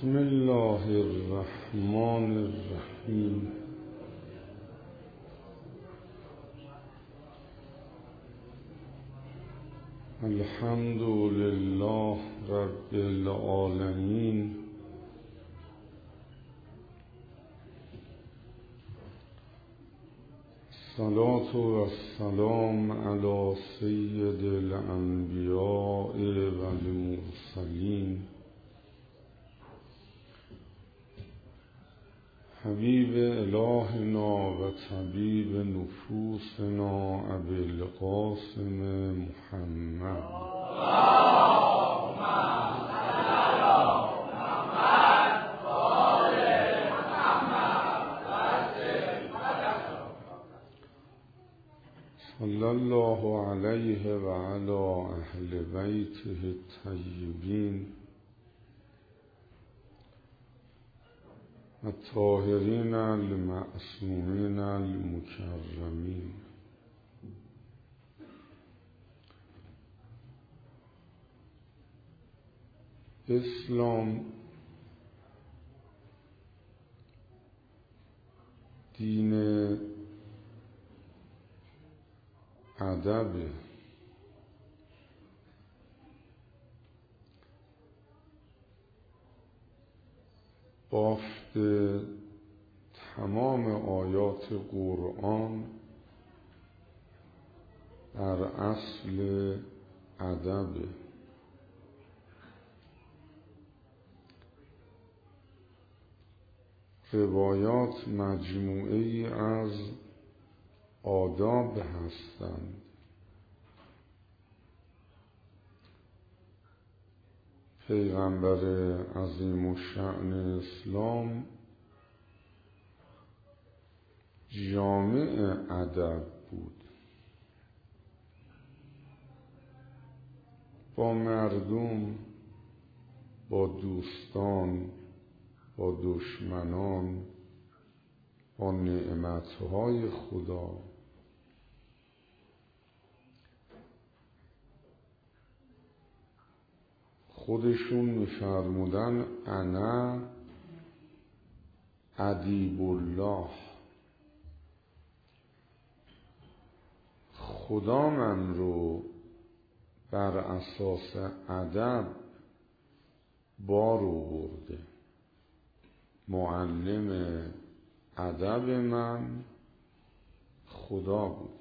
بسم الله الرحمن الرحیم. الحمد لله رب العالمین. الصلاة والسلام علی سید الانبیاء والمرسلین حبیب الهنا و طبیب نفوسنا ابی القاسم محمد صلی الله علیه و علی اهل بیته الطیبین الطاهرین المعصومین المکرمین. اسلام دین ادب، بافت تمام آیات قرآن بر اصل ادب. روایات مجموعه ای از آداب هستند. پیغمبر عظیم الشأن اسلام جامع ادب بود. با مردم، با دوستان، با دشمنان، با نعمتهای خدا خودشون می‌فرمودن انا ادیب الله، خدا من رو بر اساس ادب بار آورده. معلم ادب من خدا بوده.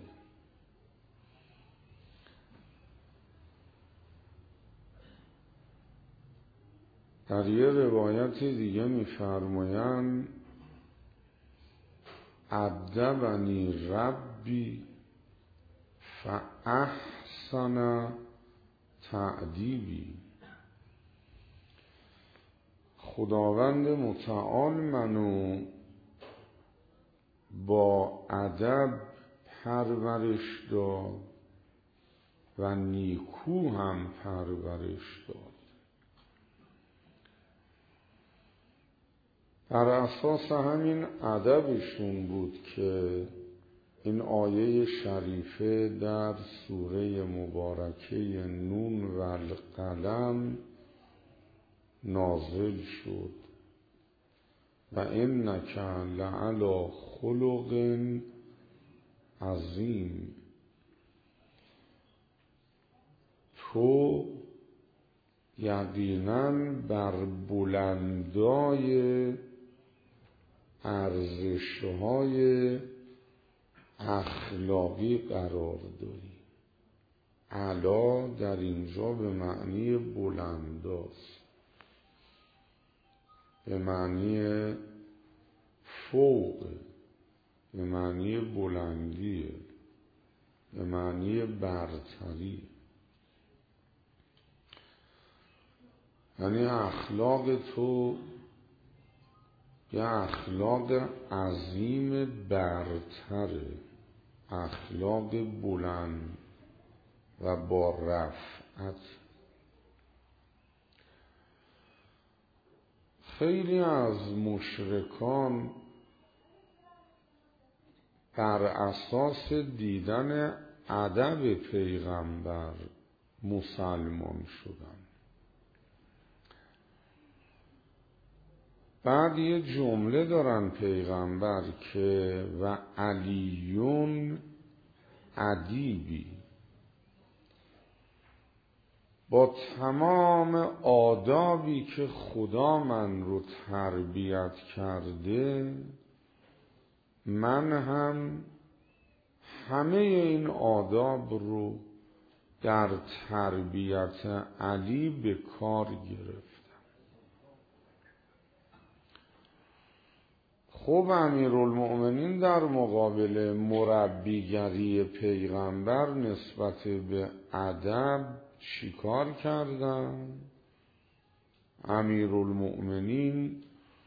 در یه روایت دیگه می‌فرمایند ادبنی ربی فاحسن تأدیبی. خداوند متعال منو با ادب پرورش داد و نیکو هم پرورش داد. بر اساس همین ادبشون بود که این آیه شریفه در سوره مبارکه نون و القلم نازل شد و انک لعلی خلق عظیم. تو یقیناً بر بلندای ارزش‌های اخلاقی قرار داری. علا در اینجا به معنی بلنداست، به معنی فوق، به معنی بلندی، به معنی برتری. یعنی اخلاق تو یه اخلاق عظیم برتره، اخلاق بلند و با رفعت. خیلی از مشرکان بر اساس دیدن ادب پیغمبر مسلمان شدن. بعد یه جمله دارن پیغمبر که و علیون ادیبی، با تمام آدابی که خدا من رو تربیت کرده، من هم همه این آداب رو در تربیت علی به کار گرفتم. خب امیرالمؤمنین در مقابل مربیگری پیغمبر نسبت به ادب چیکار کردن؟ امیرالمؤمنین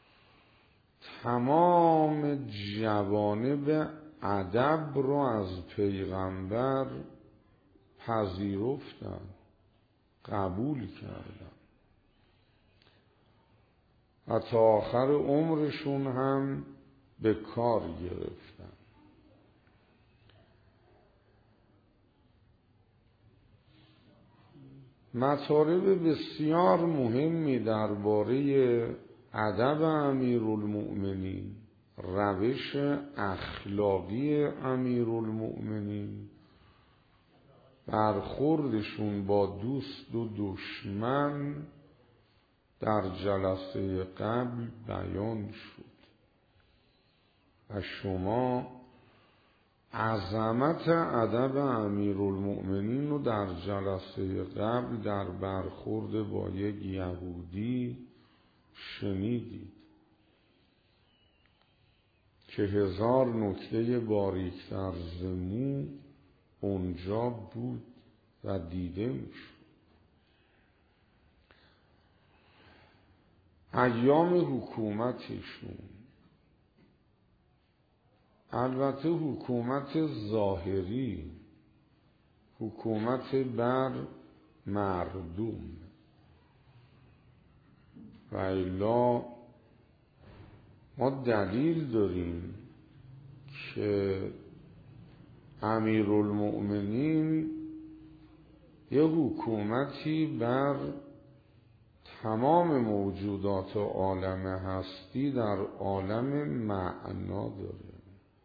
تمام جوانب ادب رو از پیغمبر پذیرفتن، قبول کردن، حتی آخر عمرشون هم به کار گرفتن. مطالب بسیار مهمی درباره ادب امیرالمؤمنین، روش اخلاقی امیرالمؤمنین، برخوردشون با دوست و دشمن در جلسه قبل بیان شد و شما عظمت ادب امیرالمؤمنین رو در جلسه قبل در برخورد با یک یهودی شنیدید که 1000 نکته باریکتر ز مو اونجا بود و دیده میشد. ایام حکومتشون، البته حکومت ظاهری، حکومت بر مردم، و الا ما دلیل داریم که امیرالمؤمنین یه حکومتی بر تمام موجودات عالم هستی در عالم معنا داره.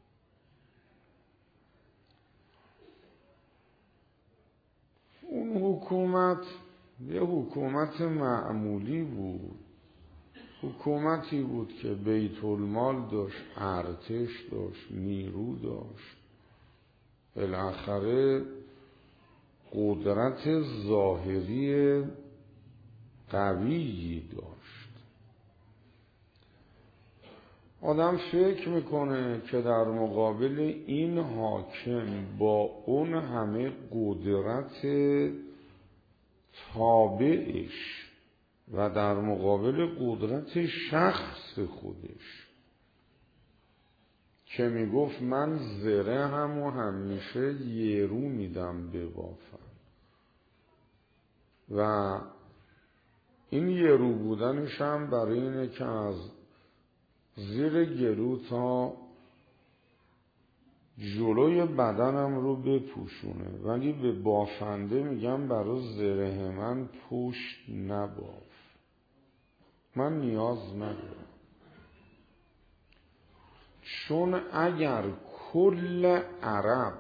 اون حکومت یه حکومت معمولی بود، حکومتی بود که بیت المال داشت، ارتش داشت، نیرو داشت، بالاخره قدرت ظاهری قویی داشت. آدم فکر میکنه که در مقابل این حاکم با اون همه قدرت تابعش و در مقابل قدرت شخص خودش که میگفت من زره هم و همیشه یه رو میدم به وافن، و این یه رو بودنش هم برای اینه که از زیر گلو تا جلوی بدنم رو بپوشونه، ولی به بافنده میگم برای زره من پشت نباف، من نیاز ندارم. چون اگر کل عرب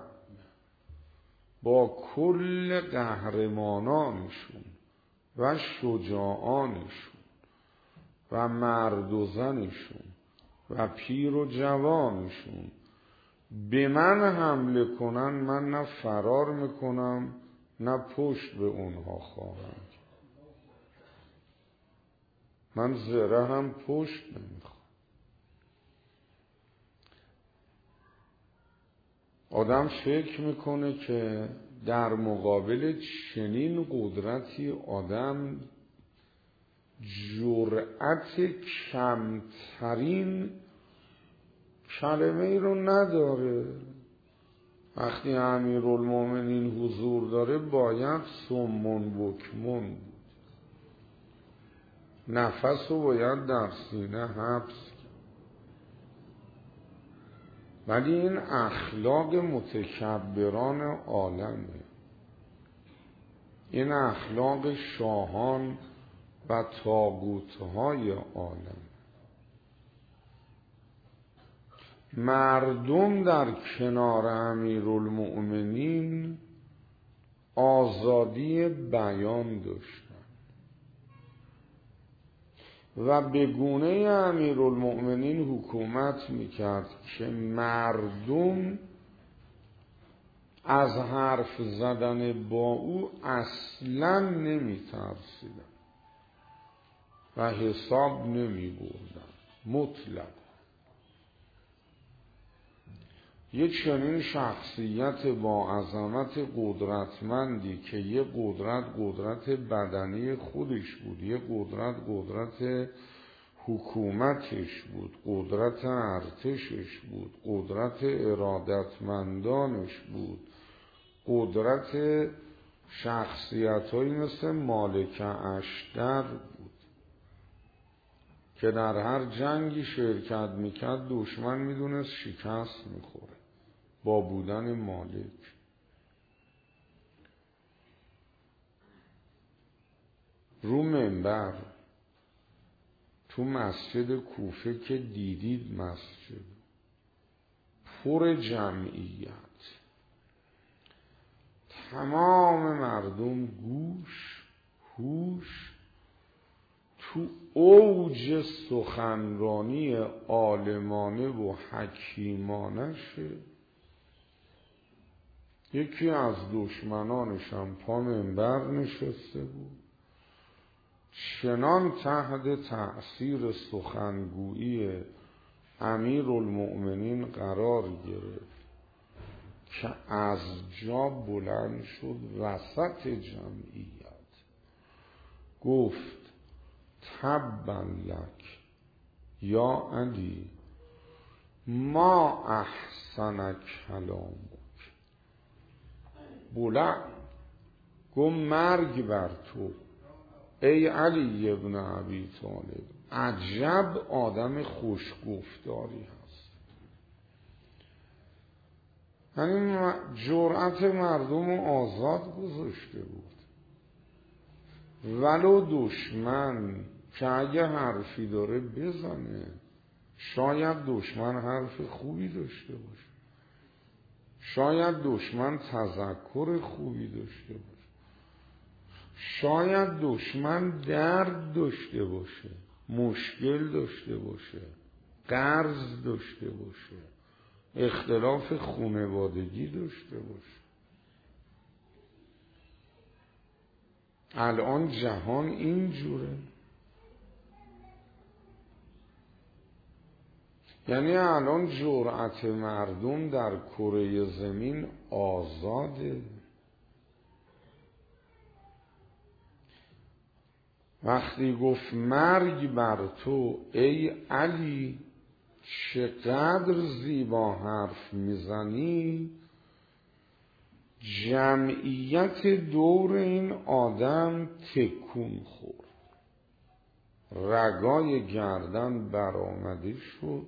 با کل قهرمانانشون و شجاعانشون و مرد و زنشون و پیر و جوانشون به من حمله کنن، من نه فرار میکنم نه پشت به اونها خواهم، من زره هم پشت نمیخوام. آدم فکر میکنه که در مقابل چنین قدرتی آدم جرأت کمترین کلمه ای رو نداره. وقتی امیرالمؤمنین حضور داره باید صمون بکمون بود، نفس رو باید در سینه حبس کرد. ولی این اخلاق متکبران عالمه، این اخلاق شاهان و طاغوت‌های عالم. مردم در کنار امیرالمؤمنین آزادی بیان داشتن و به گونه امیرالمؤمنین حکومت میکرد که مردم از حرف زدن با او اصلا نمیترسیدن و حساب نمیبردن مطلق. یک چنین شخصیت با عظمت قدرتمندی که یه قدرت بدنی خودش بود، یه قدرت حکومتش بود، قدرت ارتشش بود، قدرت ارادتمندانش بود، قدرت شخصیت‌هایی مثل مالک اشتر بود که در هر جنگی شرکت میکرد دشمن میدونست شکست میخوره با بودن مالک. رو منبر تو مسجد کوفه که دیدید مسجد پر جمعیت، تمام مردم گوش هوش تو اوج سخنرانی عالمانه و حکیمانشه. یکی از دشمنانش هم پا منبر نشسته بود، چنان تحت تأثیر سخنگویی امیرالمؤمنین قرار گرفت که از جا بلند شد وسط جمعیت گفت تبا لک یا علی ما احسن کلامک. بلند گفت مرگ بر تو ای علی ابن ابی طالب، عجب آدم خوشگفتاری هست. یعنی جرأت مردم رو آزاد گذاشته بود، ولو دشمن که اگه حرفی داره بزنه، شاید دشمن حرف خوبی داشته باشه، شاید دشمن تذکر خوبی داشته باشه، شاید دشمن درد داشته باشه، مشکل داشته باشه، قرض داشته باشه، اختلاف خانوادگی داشته باشه. الان جهان اینجوره. یعنی الان جرأت مردم در کره زمین آزاده. وقتی گفت مرگ بر تو ای علی، چقدر زیبا حرف میزنی، جمعیت دور این آدم تکون خورد، رگای گردن برآمده شد،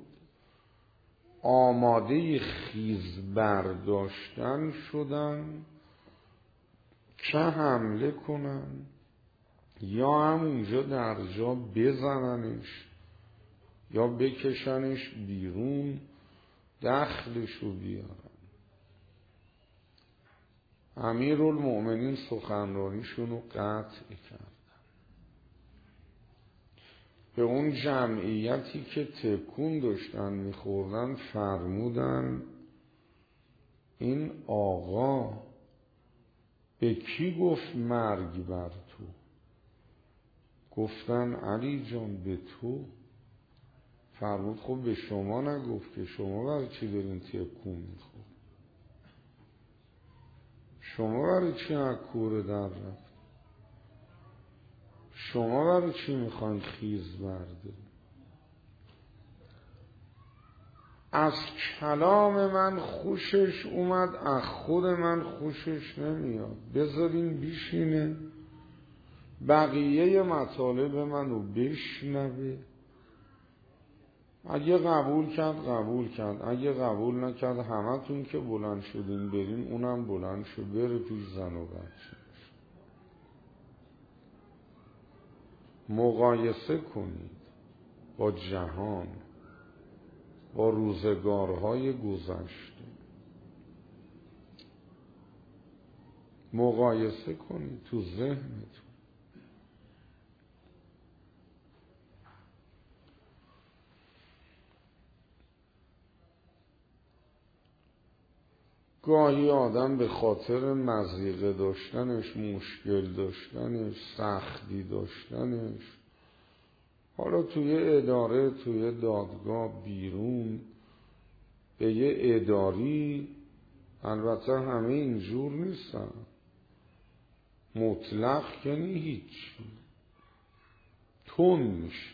آماده خیز برداشتن شدن که حمله کنن یا همونجا در جا بزننش یا بکشنش بیرون دخلشو بیارن. امیرالمؤمنین سخنرانیشونو قطع کردن. به اون جمعیتی که تکون داشتن میخوردن فرمودن این آقا به کی گفت مرگ بر تو؟ گفتن علی جان به تو. فرمود خب به شما نگفت که، شما برای چی دارین تکون میخورد؟ شما برای چی از کوره در رفت؟ شما برای چی میخواین خیز بردارید؟ از کلام من خوشش اومد، از خود من خوشش نمیاد، بذارین بیشینه بقیه مطالب منو بشنوه. اگه قبول کرد قبول کرد، اگه قبول نکرد همتون که بلند شدین برین اونم بلند شد بره پیش زن و بچه. مقایسه کنید با جهان. با روزگارهای گذشته مقایسه کنید تو ذهنتون. گاهی آدم به خاطر مضیقه داشتنش، مشکل داشتنش، سختی داشتنش، حالا توی اداره، توی دادگاه، بیرون به یه اداری، البته همه اینجور نیستن، مطلق که نی هیچ، تون میشه.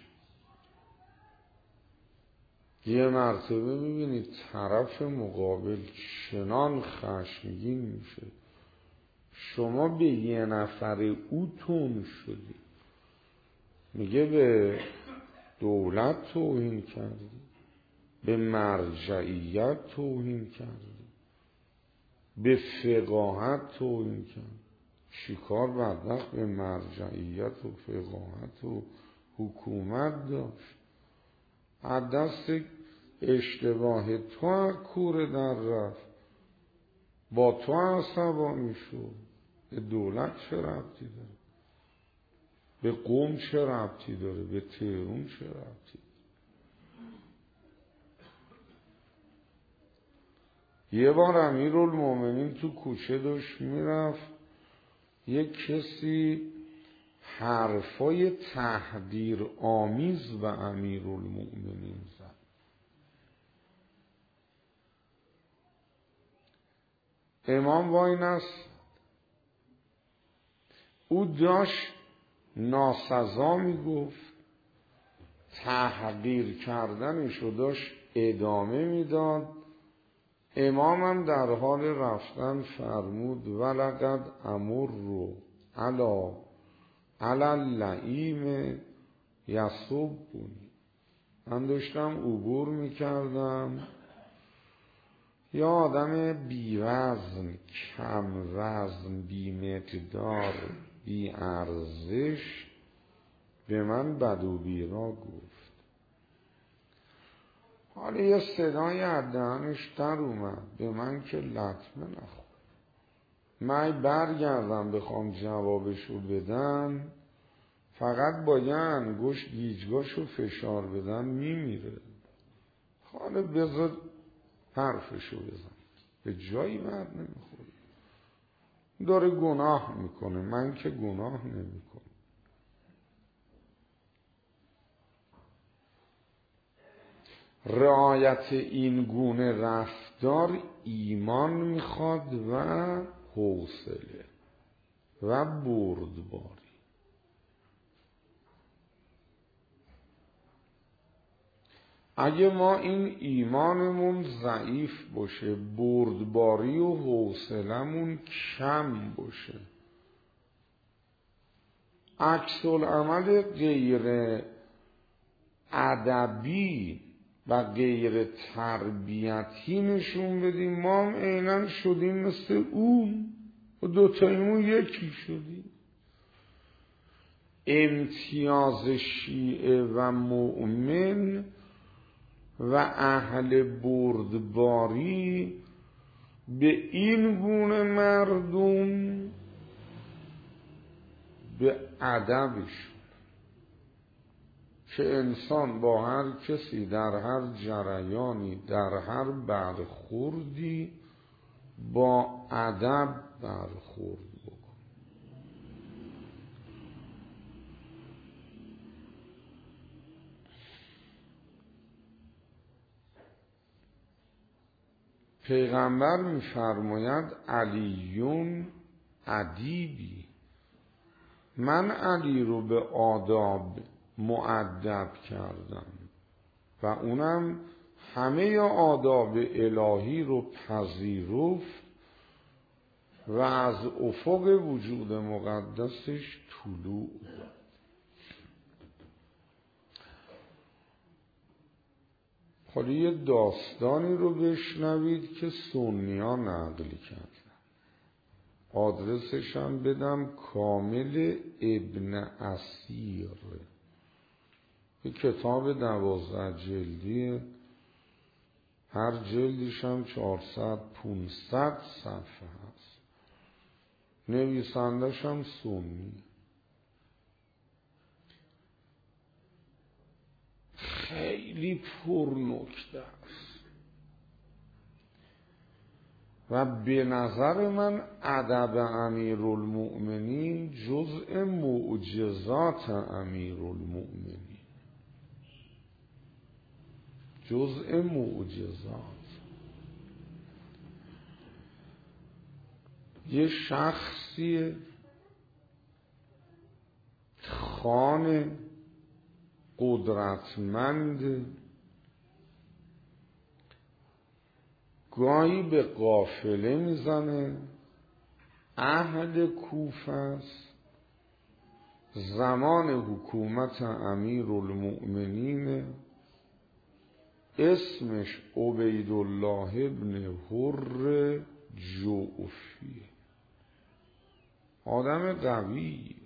یه مرتبه میبینید طرف مقابل چنان خشمگین میشه، شما به یه نفر او تون شدی، میگه به دولت توهین کردی، به مرجعیت توهین کردی، به فقاهت توهین کردی. چیکار بدبخت به مرجعیت و فقاهت و حکومت داشت؟ از دست اشتباه تو کوره در رفت، با تو عصبانی شد. به دولت چه ربطی داره؟ به قم چه ربطی داره؟ به تهران چه ربطی داره؟ یه بار امیرالمومنین تو کوچه داشت میرفت، یک کسی حرفای تحقیر آمیز به امیرالمومنین زد. امام وای نست، او داشت ناسزا میگفت، تحقیر کردنشو داشت ادامه میداد. امامم در حال رفتن فرمود ولقد امر رو علی اللئیم یسبونی. من داشتم عبور میکردم، یا آدم بی وزن، کم وزن، بی مقدار، بی ارزش به من بد و بیرا گفت. حالا یه صدای از دهنش در اومد، به من که لطمه نخورد. من برگردم بخوام جوابشو بدم، فقط با یه انگشت گیجگاشو فشار بدم میمیره. حالا بذار حرفشو بزن، به جایی بر نمیخوره. داره گناه میکنه، من که گناه نمیکنم. رعایت این گونه رفتار ایمان میخواد و حوصله و بردباری. اگه ما این ایمانمون ضعیف باشه، بردباری و حوصلمون کم باشه، عکس العمل غیر ادبی و غیر تربیتی نشون بدیم، ما هم عیناً شدیم مثل اون و دوتاییمون یکی شدیم. امتیاز شیعه و مؤمن و اهل بردباری به این گونه مردم، به ادبشون که انسان با هر کسی در هر جریانی، در هر برخوردی با ادب برخورد بکن. پیغمبر می‌فرماید علیون ادیبی، من علی رو به آداب مؤدب کردم و اونم همه آداب الهی رو پذیرفت و از افق وجود مقدسش طلوع داد. حالا یه داستانی رو بشنوید که سنی‌ها نقل کردن، آدرسش هم بدم، کامل ابن اسیر، یه کتاب 12 جلدی هر جلدش هم 400-500 صفحه هست. نویسندش هم سنی. خیلی پرنکته است و به نظر من ادب امیرالمؤمنین جزء معجزات امیرالمؤمنین، جزء معجزات. یه شخصی خان قدرتمند گاهی به قافله میزنه، اهل کوفه است، زمان حکومت امیرالمؤمنین، اسمش عبیدالله ابن حر جعفی، آدم قوی.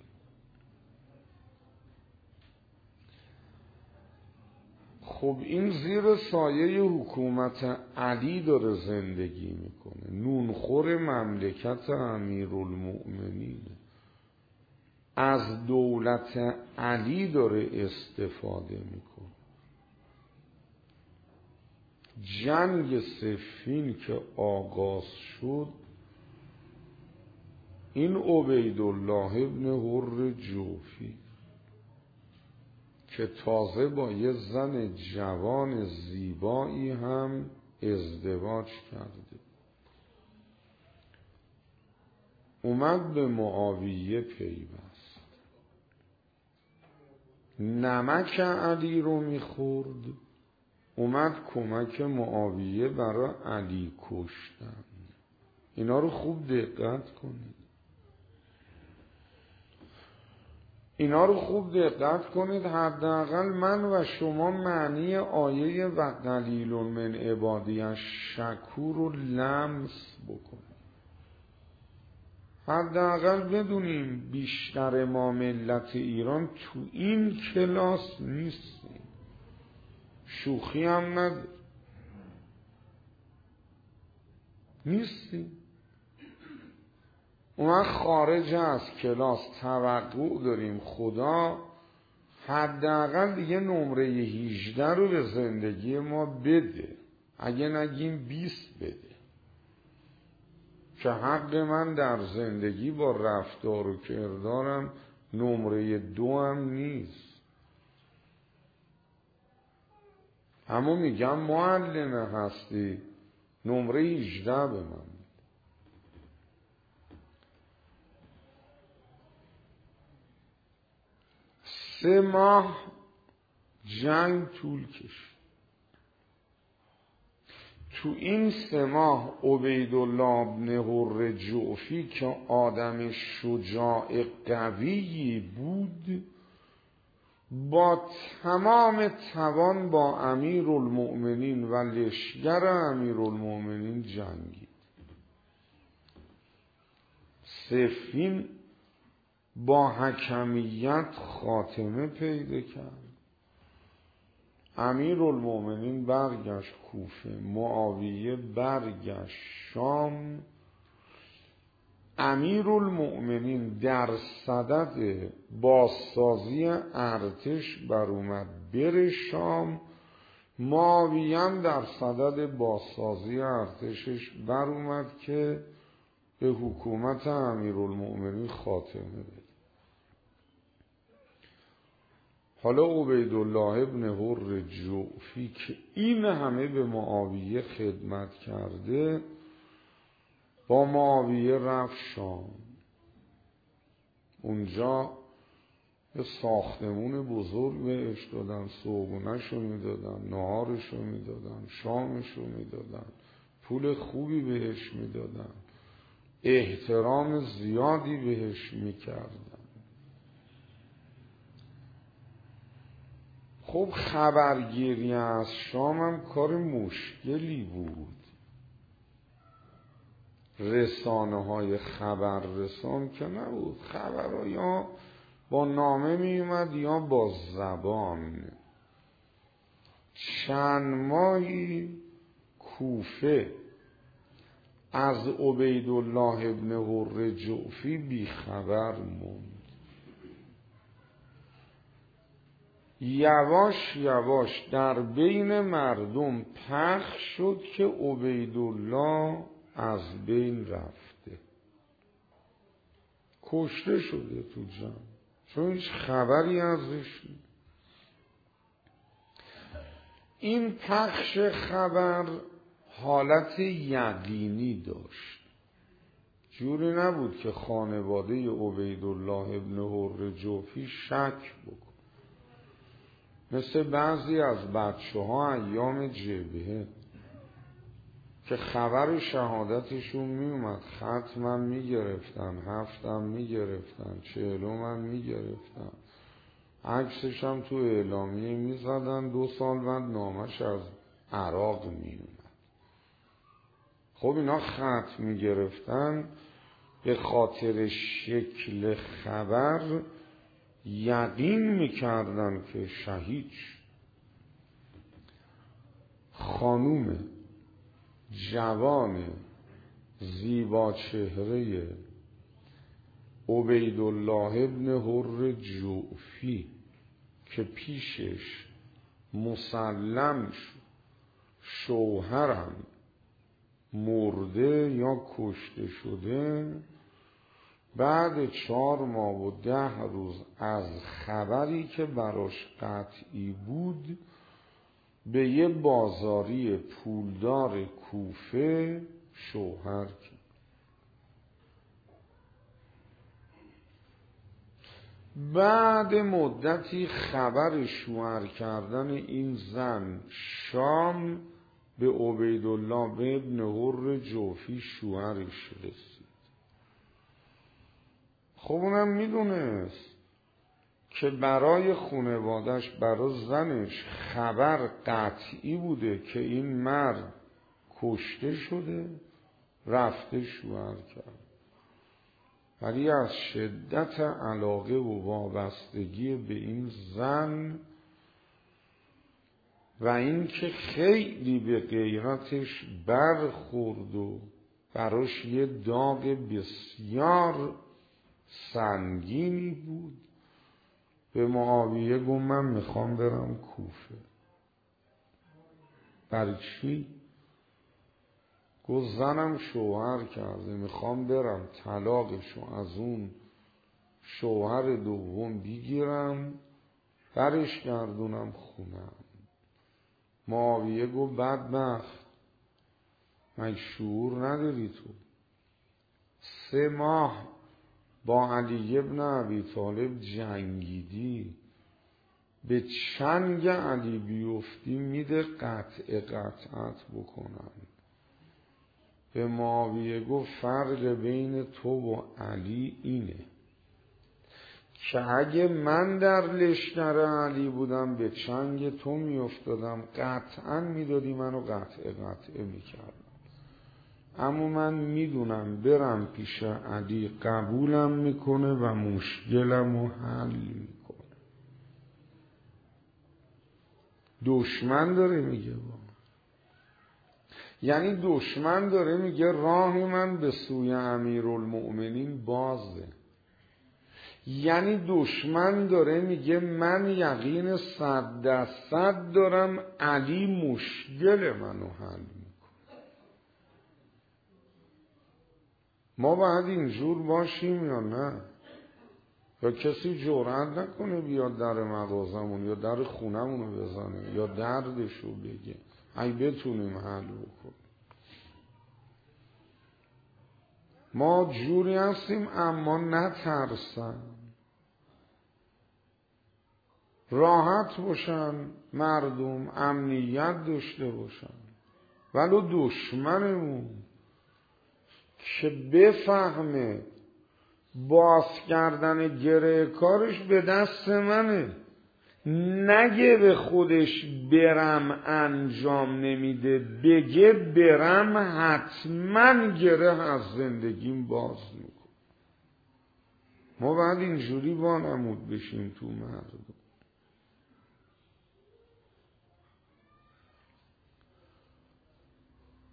خب این زیر سایه حکومت علی داره زندگی میکنه، نونخور مملکت امیرالمؤمنین، از دولت علی داره استفاده میکنه. جنگ صفین که آغاز شد، این عبیدالله ابن حر جعفی که تازه با یه زن جوان زیبایی هم ازدواج کرده، اومد به معاویه پیوست، نمک علی رو میخورد، اومد کمک معاویه برای علی کشتن. اینا رو خوب دقت کنید، اینا رو خوب دقت کنید. حداقل من و شما معنی آیه و قلیل من عبادی الشکور رو لمس بکنیم. حداقل بدونیم بیشتر ما ملت ایران تو این کلاس نیستیم، شوخی هم نداریم، نیستیم. اون خارج از کلاس توقع داریم خدا حداقل دیگه نمره 18 رو به زندگی ما بده، اگه نگیم 20 بده، که حق من در زندگی با رفتار و کردارم نمره 2 هم نیست. اما میگم معلمه هستی، نمره 18 به من. 3 ماه جنگ طول کشید. تو این 3 ماه عبیدالله ابن حر جعفی که آدم شجاع قوی بود، با تمام توان با امیرالمؤمنین و لشکر امیرالمؤمنین جنگید. صفین با حکمیت خاتمه پیدا کرد. امیرالمؤمنین برگشت کوفه، معاویه برگشت شام. امیرالمؤمنین در صدد بازسازی ارتش بر اومد بره شام، معاویه هم در صدد بازسازی ارتشش بر اومد که به حکومت امیرالمؤمنین خاتمه بده. حالا عبیدالله ابن حر جعفی که این همه به معاویه خدمت کرده، با معاویه رفت شام. اونجا یه ساختمون بزرگ بهش دادن، صبحونه‌شو میدادن، نهارشو میدادن، شامشو میدادن، پول خوبی بهش میدادن، احترام زیادی بهش میکردن. خب خبرگیری از شام هم کار مشکلی بود. رسانه های خبررسان که نبود، خبرها یا با نامه می اومد یا با زبان. چند ماهی کوفه از عبیدالله ابن حر جعفی بیخبر موند. یواش یواش در بین مردم پخش شد که عبیدالله از بین رفته، کشته شده تو جمع، چون هیچ خبری ازش نیست. این پخش خبر حالت یقینی داشت، جوری نبود که خانواده عبیدالله ابن حر جعفی شک بکن، مثل بعضی از بچه‌ها ایام جبهه که خبر شهادتشون میومد، ختمم میگرفتن، هفتم میگرفتن، چهلمم میگرفتن، عکسش هم تو اعلامیه میزدن، 2 سال بعد نامش از عراق میومد. خب اینا ختم میگرفتن به خاطر شکل خبر یقین میکردن که شهید. خانوم جوان زیبا چهره عبیدالله ابن حر جعفی که پیشش مسلم شد شوهرم مرده یا کشته شده، بعد 4 ماه و 10 روز از خبری که براش قطعی بود به یه بازاری پولدار کوفه شوهر کرد. بعد مدتی خبر شوهر کردن این زن شام به عبیدالله ابن حر جعفی شوهرش رسید. خب اونم میدونست که برای خانوادش، برای زنش خبر قطعی بوده که این مرد کشته شده، رفته شوهر کرد، ولی از شدت علاقه و وابستگی به این زن و این که خیلی به غیرتش برخورد و براش یه داغ بسیار سنگینی بود، به معاویه گفت من میخوام برم کوفه. برای چی؟ گفت زنم شوهر کرده، میخوام برم طلاقشو از اون شوهر دوم بگیرم برش گردونم خونم. معاویه گفت بدبخت، مگه شعور نداری تو؟ 3 ماه با علی ابن ابی طالب جنگیدی، به چنگ علی بیفتی میده قطعت بکنن. به معاویه گفت فرق بین تو و علی اینه که اگه من در لشکر علی بودم به چنگ تو میافتادم، قطعا میدادی منو قطعه میکردم، اما من میدونم برم پیش علی قبولم میکنه و مشکلمو حل میکنه. دشمن داره میگه یعنی دشمن داره میگه راه من به سوی امیرالمؤمنین بازه. یعنی دشمن داره میگه من یقین 100% دارم علی مشکل منو حل میکنه. ما باید اینجور باشیم یا نه؟ یا کسی جرئت نکنه بیاد در مغازمون یا در خونمونو بزنه یا دردشو بگه، ای بتونیم حل بکنیم. ما جوری هستیم اما نترسن، راحت باشن مردم، امنیت داشته باشن، ولو دشمنمون که بفهمه باز کردن گره کارش به دست منه، نگه به خودش برم انجام نمیده، بگه برم حتما گره از زندگیم باز میکن. ما باید اینجوری وانمود بشیم تو مردم.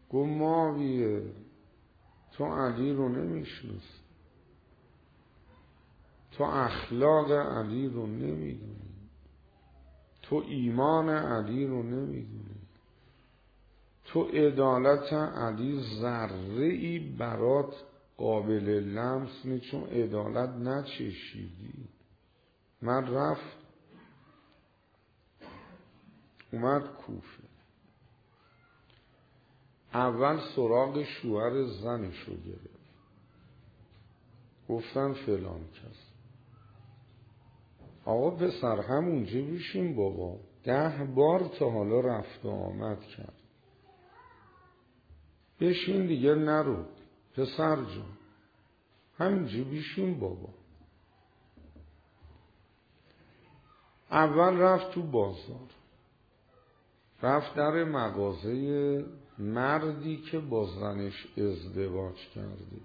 گفت معاویه تو علی رو نمیشناسی، تو اخلاق علی رو نمیدونی، تو ایمان علی رو نمیدونی، تو عدالت علی ذره‌ای برات قابل لمس نیست، چون عدالت نچشیدی. من رفت اومد کوفه، اول سراغ شوهر زنشو گرفت، گفتن فلان کس. آقا پسر همونجا بشین بابا، 10 بار تا حالا رفت و آمد کرد، بشین دیگه نرو پسر جان، همینجا بشین بابا. اول رفت تو بازار، رفت در مغازه مردی که با زنش ازدواج کرده،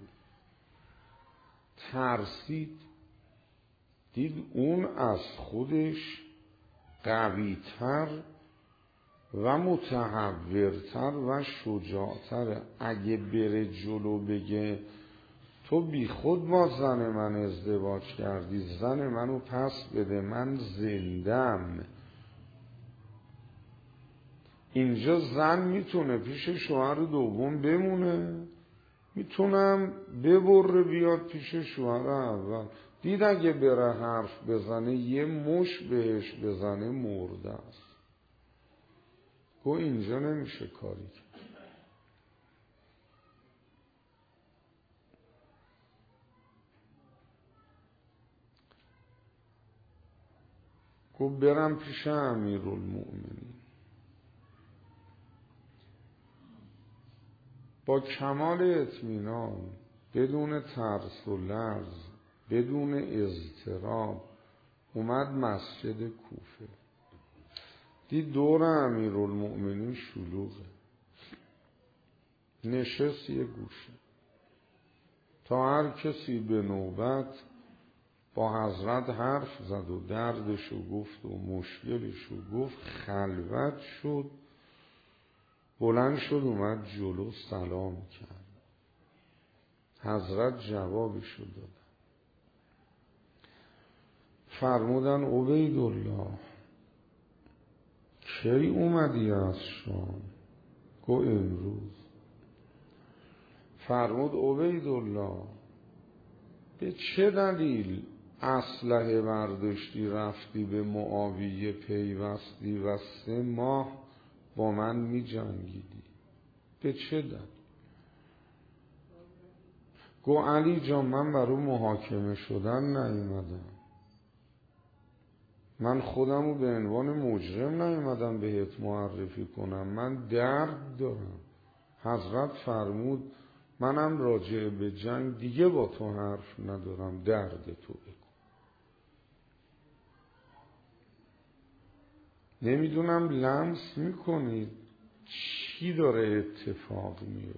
ترسید، دید اون از خودش قوی‌تر و متحورتر و شجاعتر. اگه بره جلو بگه تو بی خود با زن من ازدواج کردی، زن منو پس بده، من زندم. اینجا زن میتونه پیش شوهر دوم بمونه، میتونم ببره بیاد پیش شوهر اول. دید اگه بره حرف بزنه یه مش بهش بزنه مرده است. گو اینجا نمیشه کاری کرد. گو برم پیش امیرالمؤمنین، با کمال اطمینان، بدون ترس و لرز، بدون اضطراب اومد مسجد کوفه. دید دور امیرالمؤمنین شلوغه، نشست یه گوشه تا هر کسی به نوبت با حضرت حرف زد و دردشو گفت و مشکلشو گفت. خلوت شد، بلند شد اومد جلو سلام کرد. حضرت جوابشو داد، فرمودن عبیدالله کی اومدی از شام؟ گو امروز. فرمود عبیدالله به چه دلیل اسلحه برداشتی رفتی به معاویه پیوستی و 3 ماه با من می جنگیدی؟ به چه دلیل؟ گو علی جان من برای محاکمه شدن نیومدم، من خودمو به عنوان مجرم نیومدم بهت معرفی کنم، من درد دارم. حضرت فرمود منم راجع به جنگ دیگه با تو حرف ندارم، درد تو بگو. نمیدونم لمس میکنید چی داره اتفاق میفته.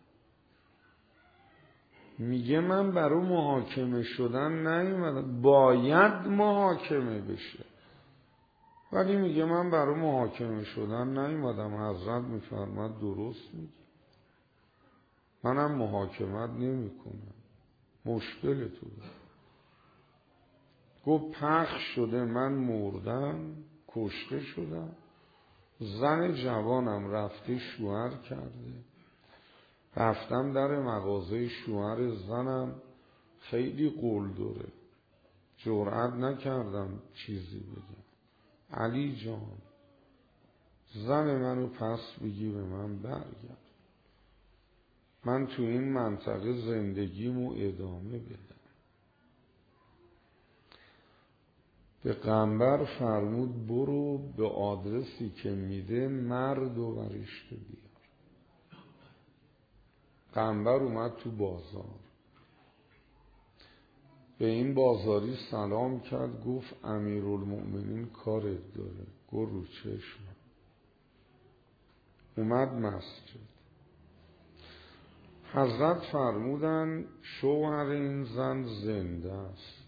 میگه من برای محاکمه شدن نیومدم، باید محاکمه بشه، ولی میگه من برای محاکمه شدن نیومدم. حضرت میفرماد درست میگه، منم محاکمت نمی کنم، مشکل تو دارم. گفت پخش شده من مردم، کشته شدم، زن جوانم رفته شوهر کرده، رفتم در مغازه شوهر زنم خیلی قول داره، جرأت نکردم چیزی بگم. علی جان زن منو پس بگی به من برگرد، من تو این منطقه زندگیمو ادامه بدم. به پیغمبر فرمود برو به آدرسی که میده مرد و ورشته بیار. پیغمبر اومد تو بازار، به این بازاری سلام کرد، گفت امیرالمؤمنین کارت داره. گفت رو چشم. اومد مسجد. حضرت فرمودن شوهر این زن زنده است،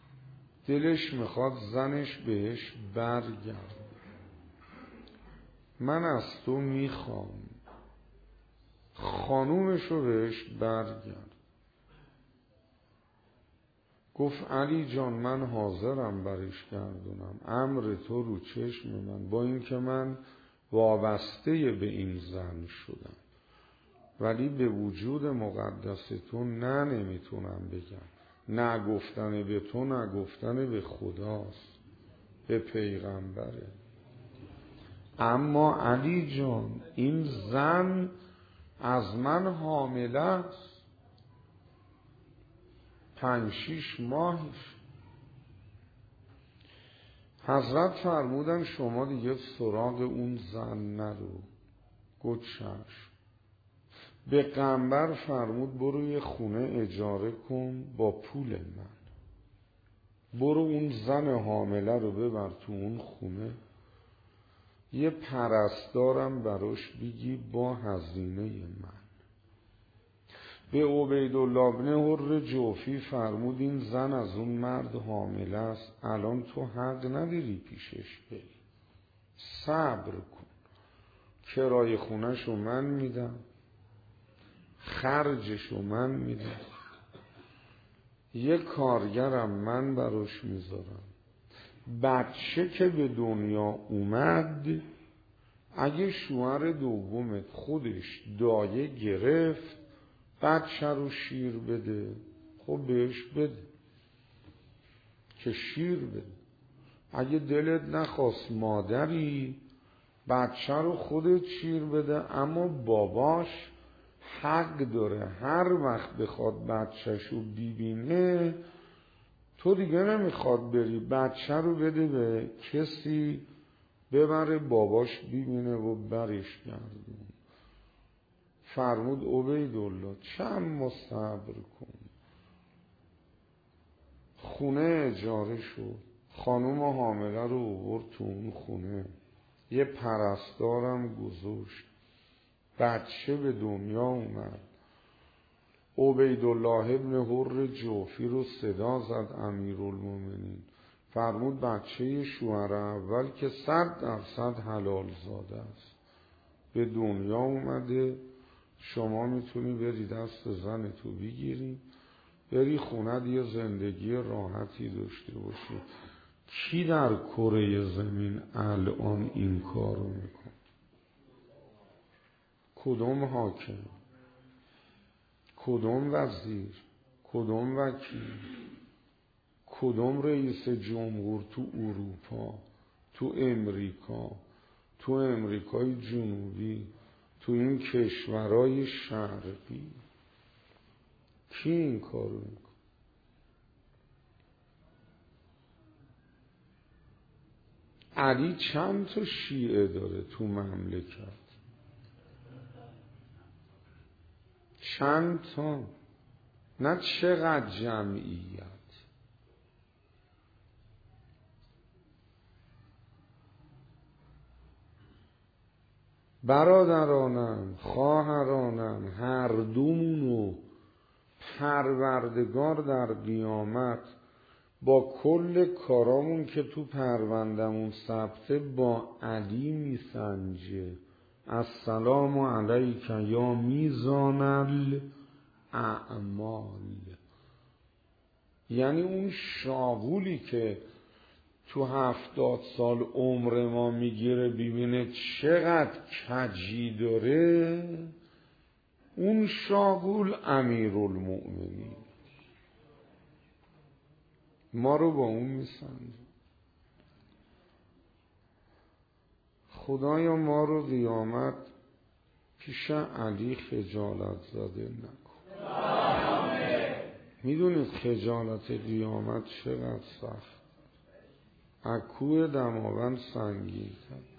دلش میخواد زنش بهش برگرده. من از تو میخوام خانومشو بهش برگرد. گفت علی جان من حاضرم برش گردونم، امر تو رو چشم من، با اینکه من وابسته به این زن شدم، ولی به وجود مقدس تو نه نمیتونم بگم. نه گفتن به تو نه گفتن به خداست، به پیغمبره. اما علی جان این زن از من حامله است، 5-6 ماهش. حضرت فرمودن شما دیگه سراغ اون زن نرو. گفت چشم. به قنبر فرمود برو یه خونه اجاره کن با پول من، برو اون زن حامله رو ببر تو اون خونه، یه پرستارم براش بگی با هزینه من. به عبیدالله بن حر جوفی فرمود این زن از اون مرد حامله است، الان تو حق نداری پیشش بری، صبر کن، کرایه خونه‌شو من میدم، خرجشو من میدم، یه کارگرم من براش میذارم. بچه که به دنیا اومد اگه شوهر دومت خودش دایه گرفت بچه رو شیر بده، خب بهش بده که شیر بده. اگه دلت نخواست مادری بچه رو خودت شیر بده، اما باباش حق داره هر وقت بخواد بچه‌شو ببینه، تو دیگه نمیخواد بری بچه رو بده به کسی ببره باباش ببینه و برش گردون. فرمود عبیدالله چند ما صبر کن. خونه اجاره شد، خانوم حامله رو آورد تو اون خونه، یه پرستارم گذاشت، بچه به دنیا اومد. عبیدالله ابن حر جوفی رو صدا زد امیرالمومنین، فرمود بچه شوهر اول که 100% حلال زاده است به دنیا اومده، شما میتونی بری دست زن تو بگیری بری خونت یه زندگی راحتی داشته باشی. کی در کره زمین الان این کارو میکن؟ کدوم حاکم، کدوم وزیر، کدوم وکیل، کدوم رئیس جمهور تو اروپا، تو امریکا، تو امریکای جنوبی، تو این کشورهای شرقی کی این کارو میکنه؟ علی چند تا شیعه داره تو مملکت؟ چند تا؟ نه چقدر جمعیت. برادرانم خواهرانم هر دومونو پروردگار در قیامت با کل کارامون که تو پروندمون ثبته با علی میسنجه. السلام علیک یا میزان الاعمال. یعنی اون شاغولی که تو 70 سال عمر ما میگیره ببینه چقدر کجی داره، اون شاغول امیرالمؤمنین ما رو با اون میسنجه. خدایا ما رو قیامت پیش علی خجالت زده نکن. میدونید خجالت قیامت چقدر سخت، اکوه دماوند سنگین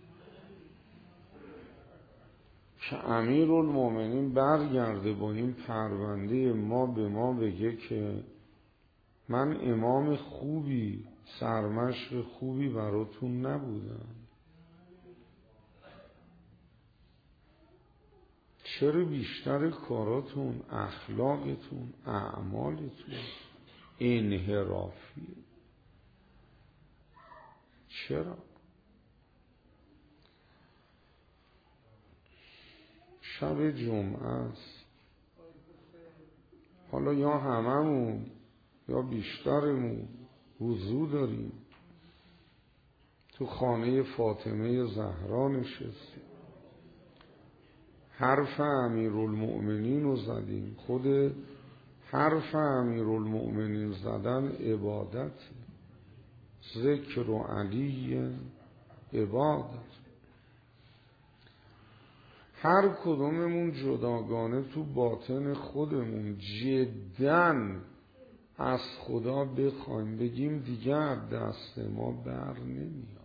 که امیرالمومنین برگرده با این پرونده ما به ما بگه که من امام خوبی سرمشق خوبی براتون نبودم، چرا بیشتر کاراتون اخلاقتون اعمالتون انحرافیه؟ چرا؟ شب جمعه است. حالا یا هممون یا بیشترمون وضو داریم، تو خانه فاطمه زهرا نشستیم، حرف امیرالمؤمنین رو زدیم. خود حرف امیرالمؤمنین زدن عبادت، ذکر و علی عبادت. هر کدوممون جداگانه تو باطن خودمون جداً از خدا بخوایم بگیم دیگه از دست ما بر نمیاد.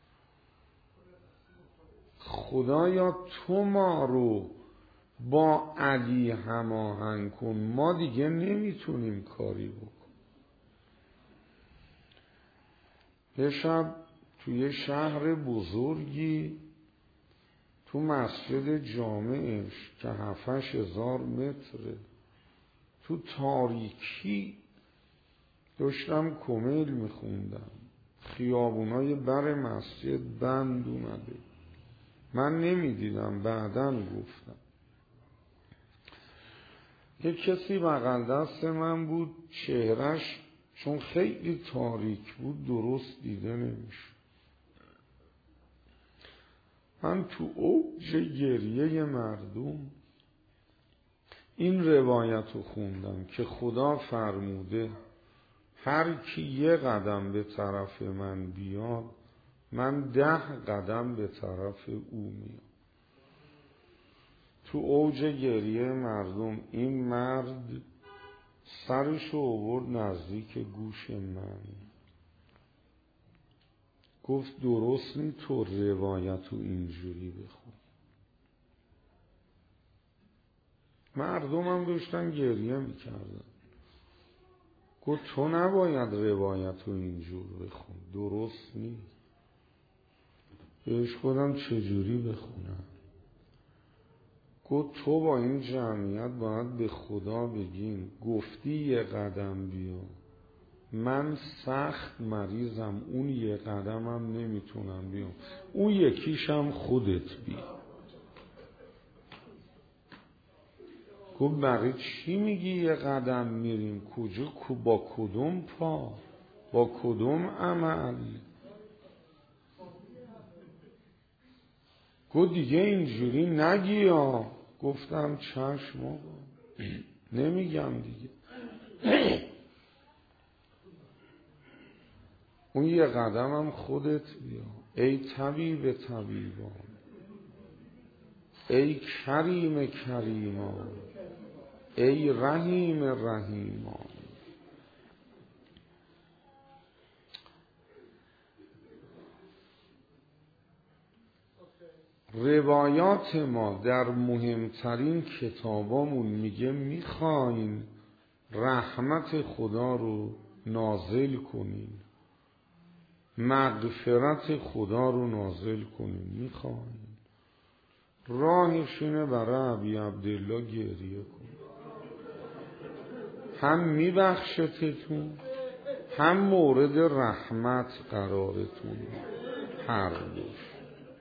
خدایا تو ما رو با علی هماهنگ کن، ما دیگه نمیتونیم کاری بکن. یه شب توی شهر بزرگی تو مسجد جامعش که 7,000 متره تو تاریکی داشتم کمیل میخوندم، خیابونای بر مسجد بند اومده، من نمیدیدم، بعداً گفتم. یک کسی بغل دست من بود، چهرش چون خیلی تاریک بود درست دیده نمیشه. من تو اوج گریه مردم این روایت رو خوندم که خدا فرموده هر کی یه قدم به طرف من بیاد من 10 قدم به طرف او میام. تو اوج گریه مردم این مرد سرشو آورد نزدیک گوش من، گفت درست نی تو روایت رو اینجوری بخون. مردم هم داشتن گریه میکردن. گفت تو نباید روایت رو اینجور بخون، درست نی. بهش گفتم چجوری بخونم؟ گفت تو با این جمعیت باید به خدا بگین گفتی یه قدم بیا، من سخت مریضم، اون یه قدمم نمیتونم بیام، اون یکیشم خودت بیا. گفت برای چی میگی یه قدم میریم؟ کجا؟ با کدوم پا؟ با کدوم عمل؟ گفت دیگه اینجوری نگی ها. گفتم چشم آقا، نمیگم دیگه. اون یه قدمم خودت بیا. ای طبیب طبیبان، ای کریم کریمان، ای رحیم رحیمان. روایات ما در مهمترین کتابامون میگه میخواین رحمت خدا رو نازل کنین، مغفرت خدا رو نازل کنین، میخواین. راهشونه برای ابی عبدالله گریه کن، هم میبخشتتون هم مورد رحمت قرارتون، هر دوش.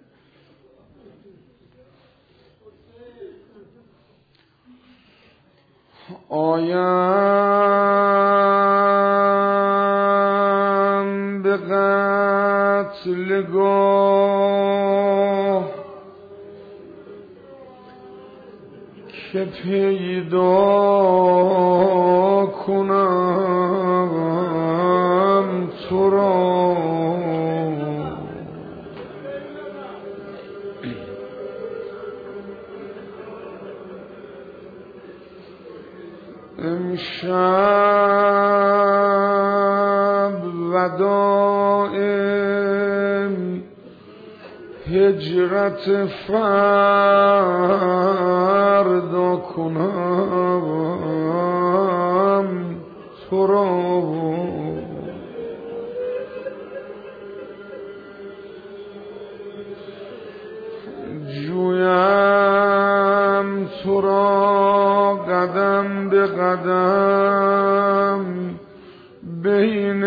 آیم به قتلگاه که پیدا کنم تو را، امشب وداع هجرت فردا کنم تو را، جویم تو را قدم به قدم بین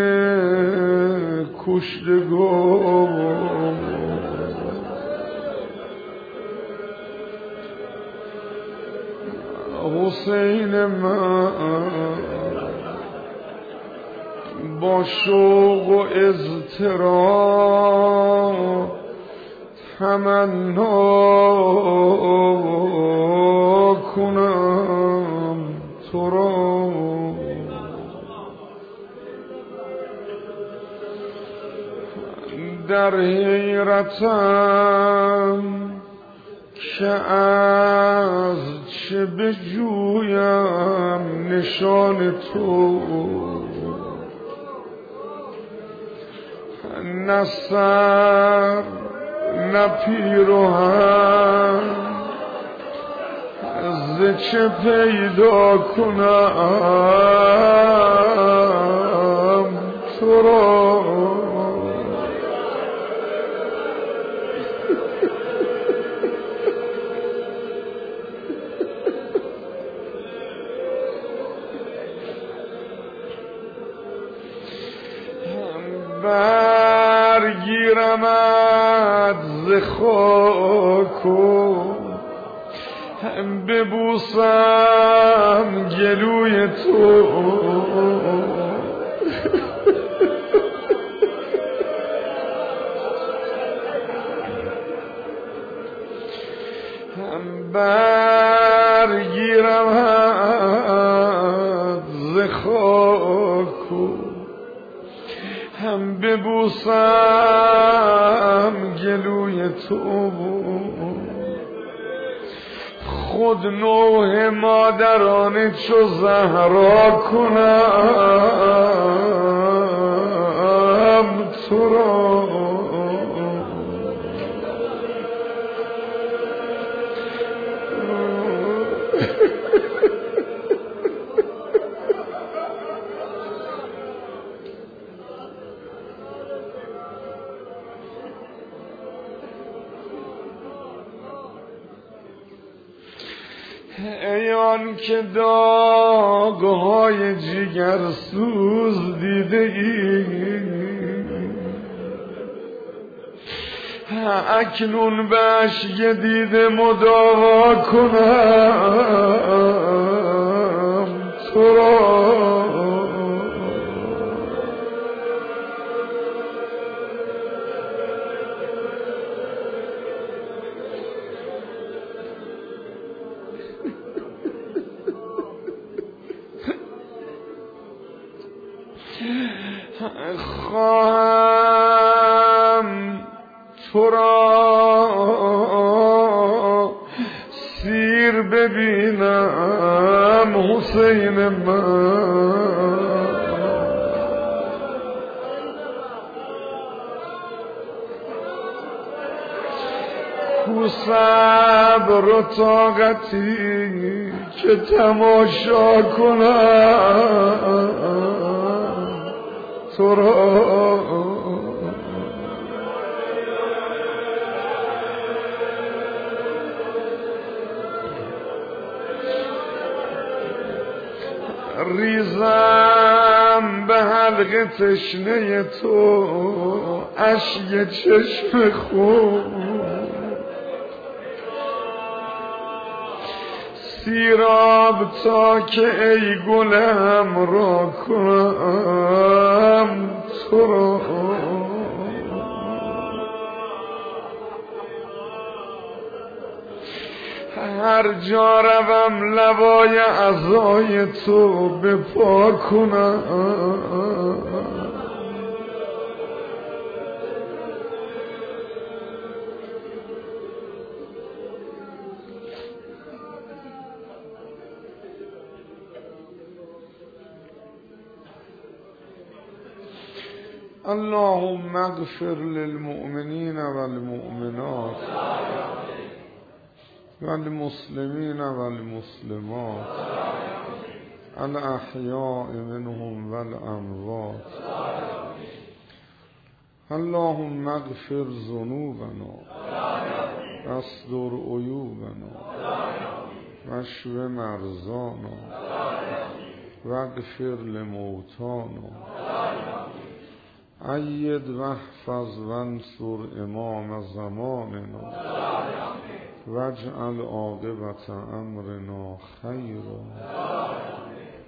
کشتگان. حسین من با شوق و اضطراب تمنا کنم تو را، در حیرتم که از چه بجویم نشان تو، نه سر نه پیراهن ز چه پیدا کنم تو را. برگیرمت ز خاک و ببوسم گلوی تو، برگیرمت ز خاک و ببوسم گلوی تو، خود نوح مادرانه چو زهرا کنم تو را. ای آن که داغ‌های جگرسوز دیده ای، اکنون به اشک دیده مداوا کنم تو را. خواهم تو را سیر ببینم حسین من، کو صبر و طاقتی که تماشا کنم تو را. ریزم به حلق تشنه تو اشک چشم خود، سیراب تا که ای گلم را کنم تو را. هر جا روم لوای عزای تو بپا کنم. اللهم اغفر للمؤمنين والمؤمنات والمسلمين والمسلمات الأحياء منهم والأموات. اللهم اغفر ذنوبنا واستر عیوبنا واشف مرضانا واغفر لموتانا. اید و احفظ و انصر امام زماننا واجعل عاقبت امرنا خیرا